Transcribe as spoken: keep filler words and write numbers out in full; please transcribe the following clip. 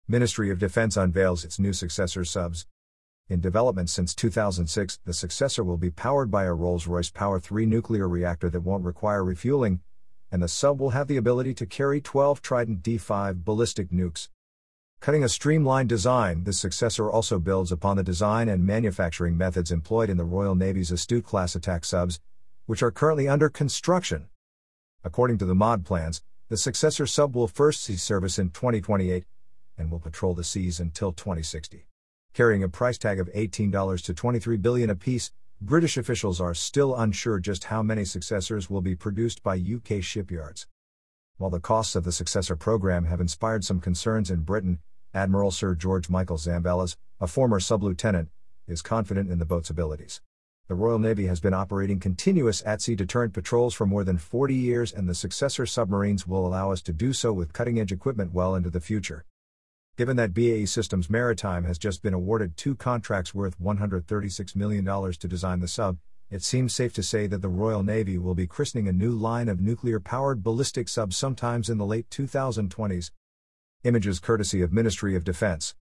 Ministry of Defense unveils its new successor subs. In development since two thousand six, the successor will be powered by a Rolls-Royce Power three nuclear reactor that won't require refueling, and the sub will have the ability to carry twelve Trident D five ballistic nukes. Cutting a streamlined design, this successor also builds upon the design and manufacturing methods employed in the Royal Navy's Astute-class attack subs, which are currently under construction. According to the mod plans, the successor sub will first see service in twenty twenty-eight, and will patrol the seas until twenty sixty. Carrying a price tag of eighteen to twenty-three billion dollars apiece, British officials are still unsure just how many successors will be produced by U K shipyards. While the costs of the successor program have inspired some concerns in Britain, Admiral Sir George Michael Zambales, a former sub-lieutenant, is confident in the boat's abilities. The Royal Navy has been operating continuous at-sea deterrent patrols for more than forty years, and the successor submarines will allow us to do so with cutting-edge equipment well into the future. Given that B A E Systems Maritime has just been awarded two contracts worth one hundred thirty-six million dollars to design the sub, it seems safe to say that the Royal Navy will be christening a new line of nuclear-powered ballistic subs sometimes in the late two thousand twenties. Images courtesy of Ministry of Defense.